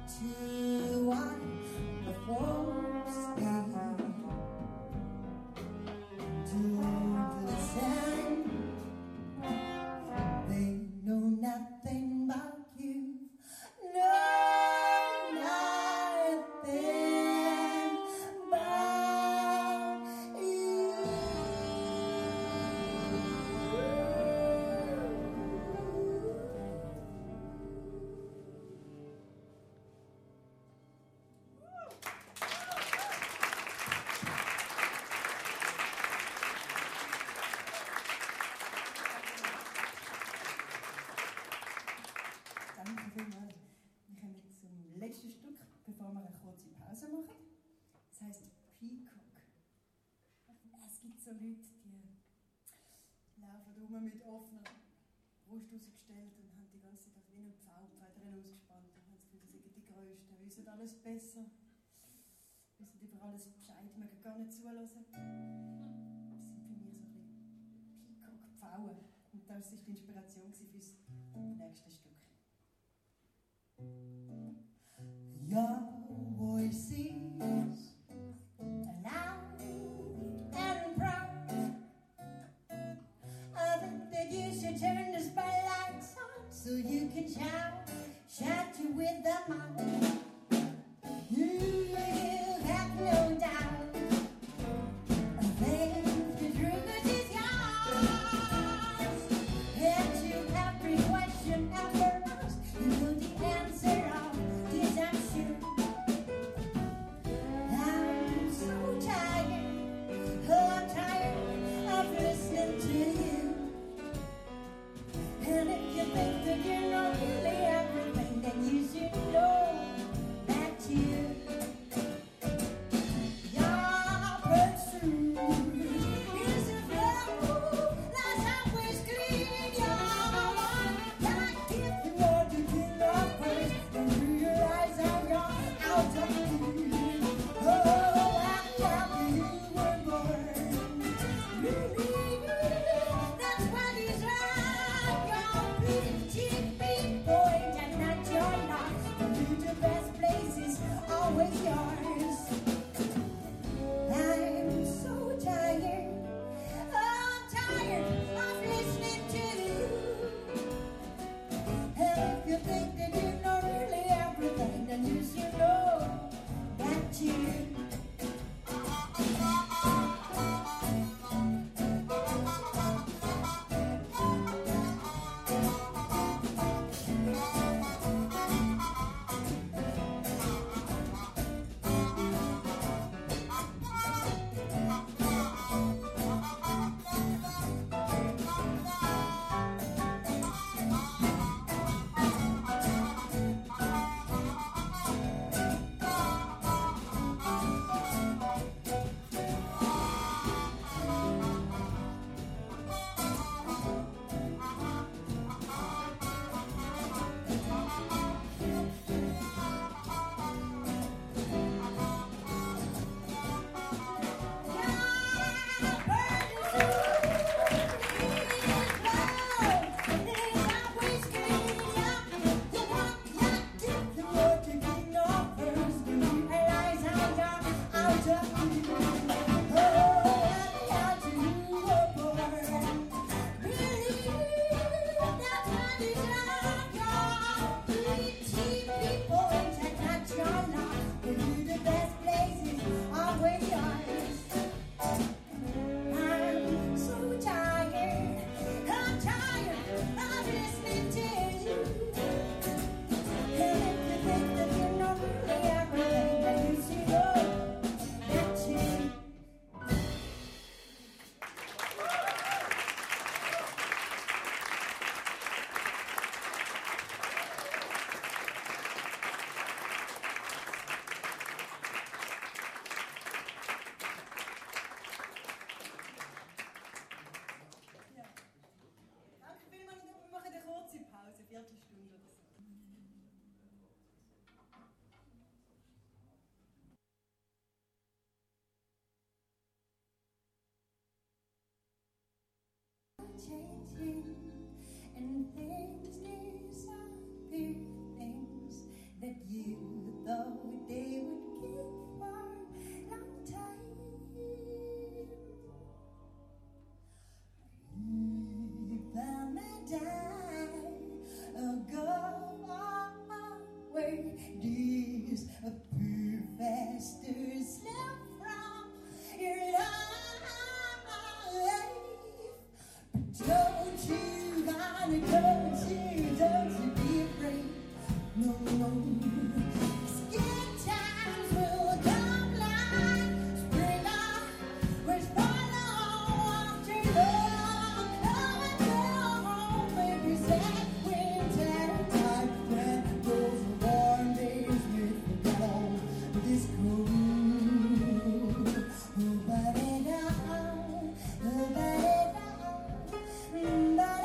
to what the folks say. To listen, they know nothing about you. No, nothing about you. Danke vielmals. Wir kommen zum letzten Stück, bevor wir eine kurze Pause machen. Das heisst Peacock. Es gibt so Leute, die laufen rum mit offener Brust ausgestellt und haben die ganze Zeit wie einen Pfau-Federn ausgespannt und haben das Gefühl, sie sind die Größten, wissen alles besser, wissen über alles Bescheid, mögen gar nicht zuhören. Das sind für mich so ein bisschen Peacock-Pfauen. Und das war die Inspiration für das nächste Stück. Your voice is loud and proud. I think that you should turn the spotlights on so you can shout you with the mouth. You have no doubt. I think the truth is yours. And to every question ever asked, you know the answer of this, I'm sure. I'm so tired of listening to you. And if you think that you're not really everything, then you should know that your pursuit is a flow that's always clean. Like if you want to get off first and realize how you're out of here. Oh, after you were born, really, that's what is right. Your pretty big boy, and not your lot. The best place is always yours. I'm so tired of listening to you. And if you think that you're not really everything, then you should know that you. Viertelstunde oder so. Changing and things disappear, things that you This a pure faster snow from your life. But don't you, honey, don't you be afraid. No, no. 'Cause good times will come like spring on, which follow after long, long, maybe sad winter time when those warm days will forget all this cold. Nobody down, nobody down, but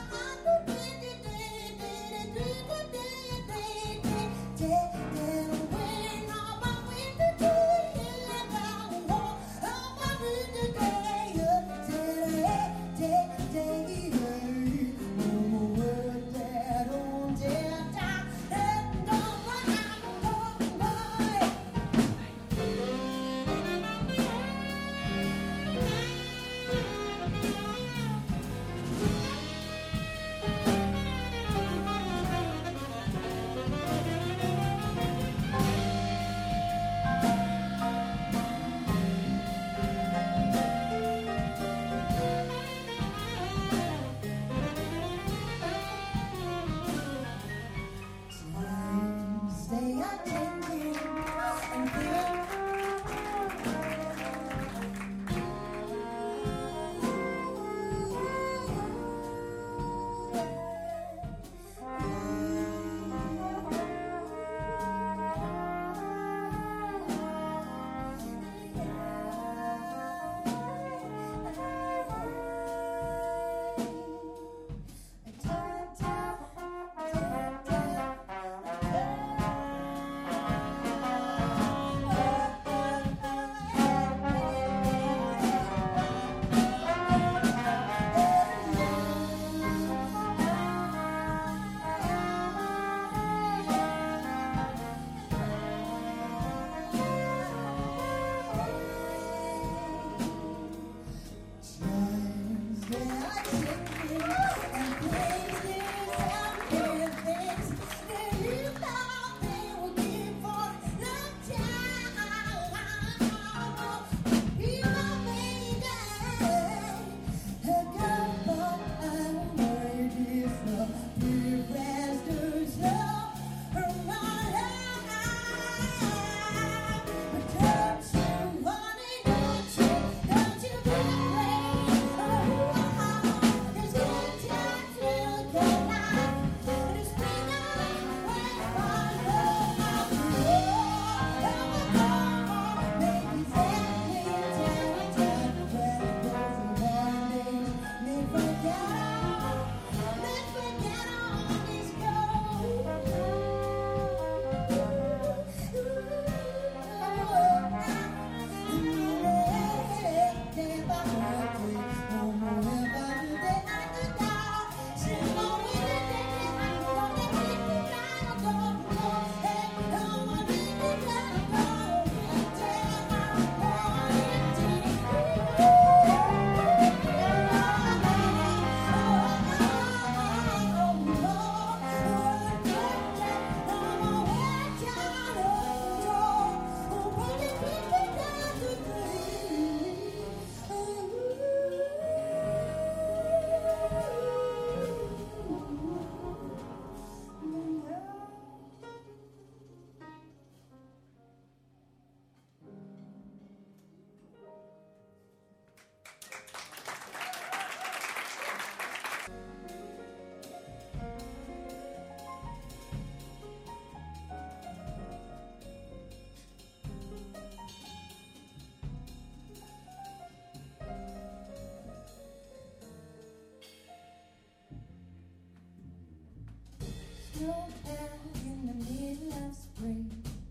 snow fell in the middle of spring,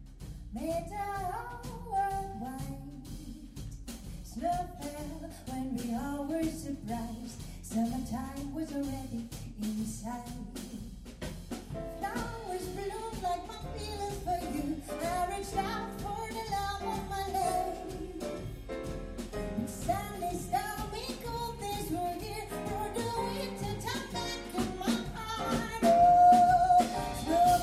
made the whole world white. Snow fell when we all were surprised, summertime was already in sight. Flowers bloomed like my feelings for you, I reached out for the love of my life. Sunday stormy cold days were here, for the winter time back in my heart. Oh, snow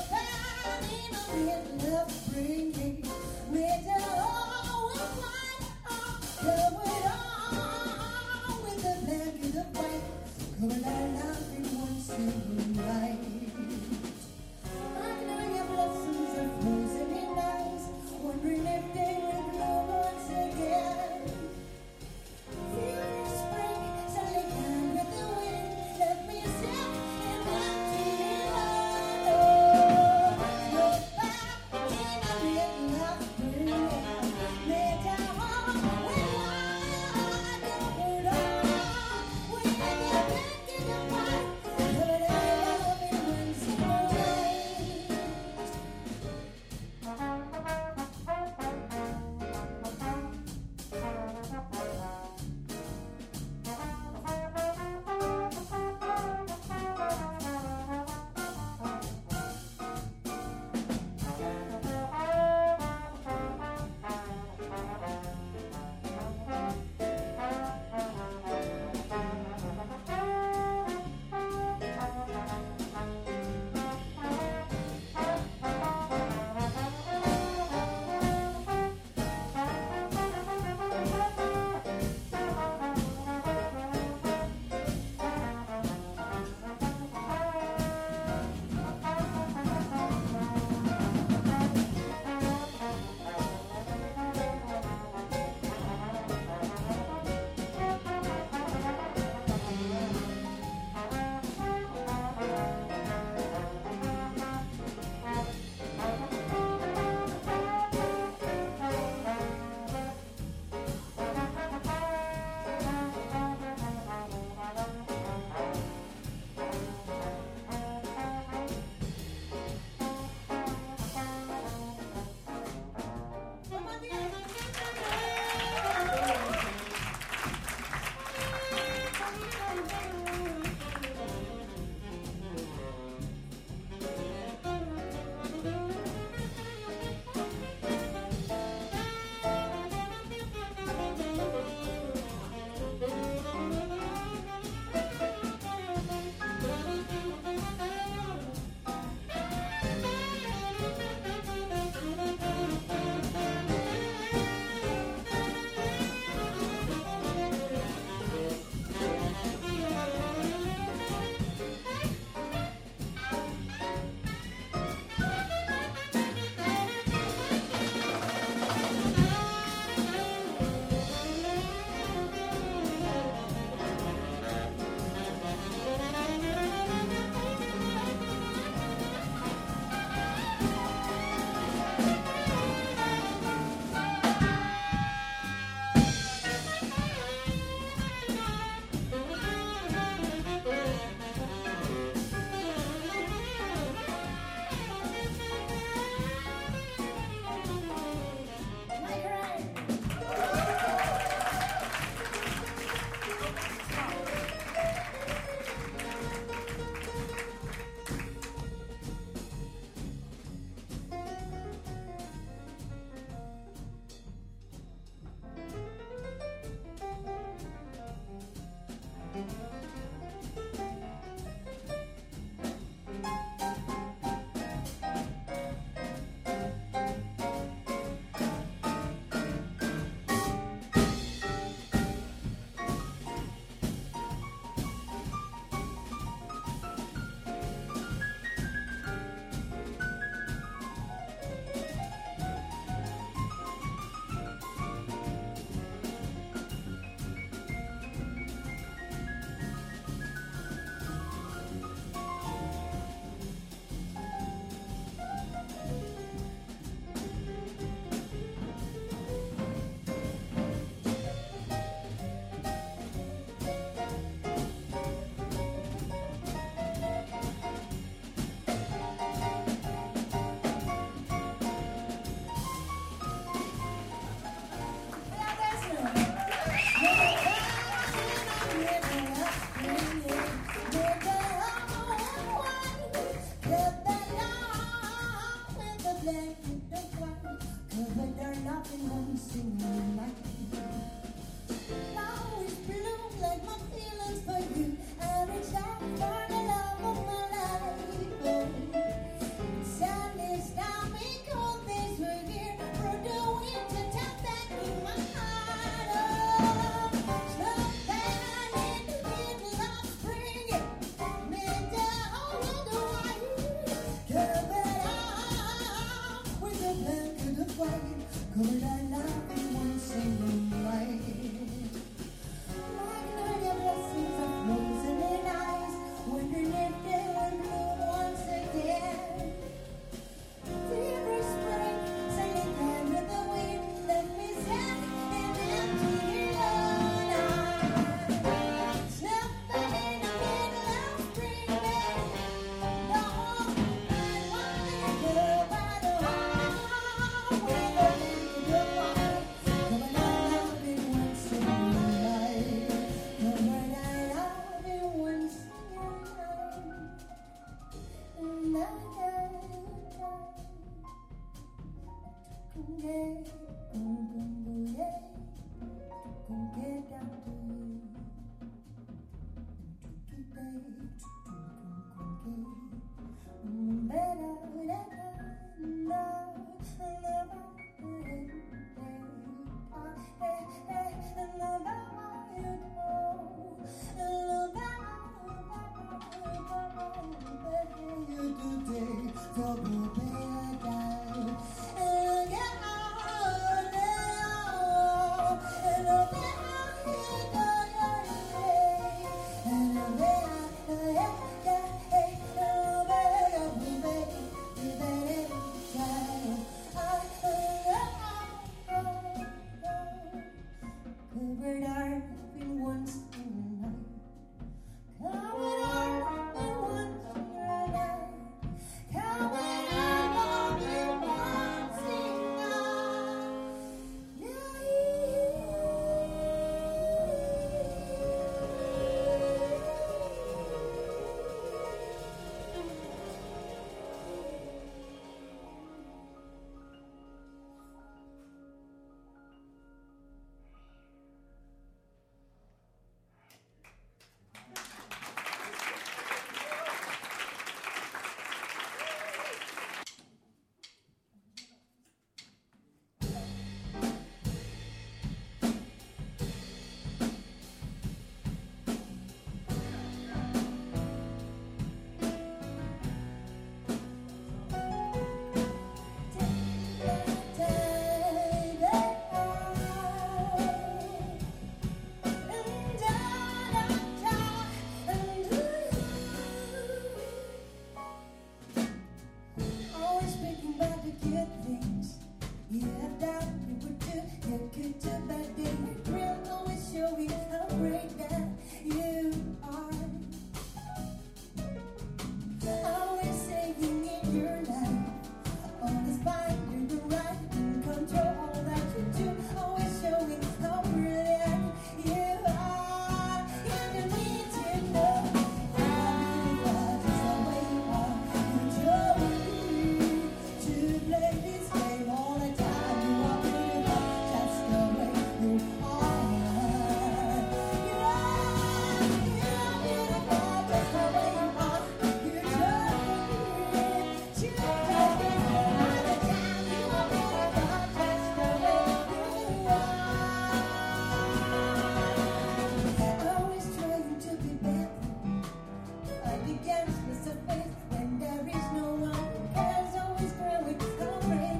Against the surface when there is no one who cares, always growing, how brave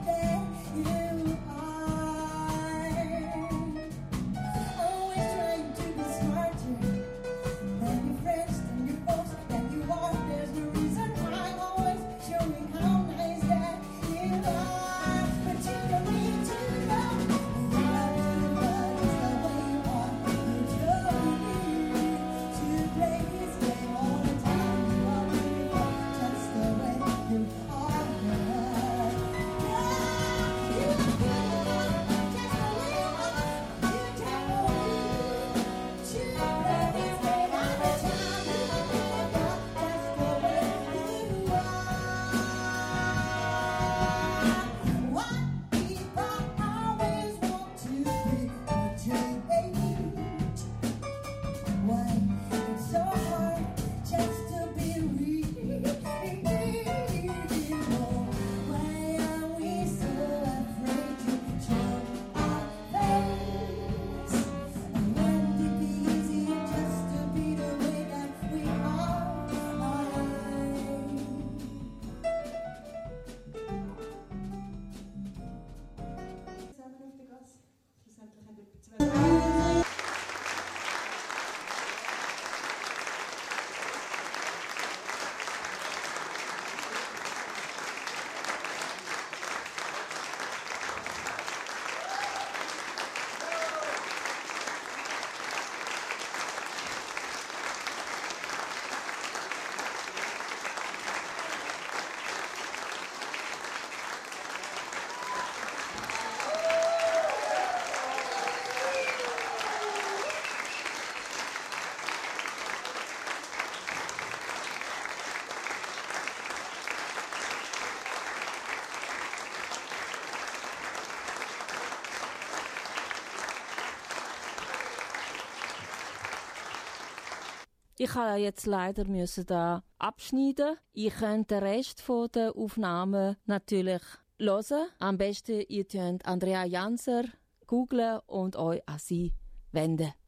Ich habe jetzt leider da abschneiden. Ich könnt den Rest der Aufnahmen natürlich hören. Am besten ihr könnt Andrea Janser googlen und euch an sie wenden.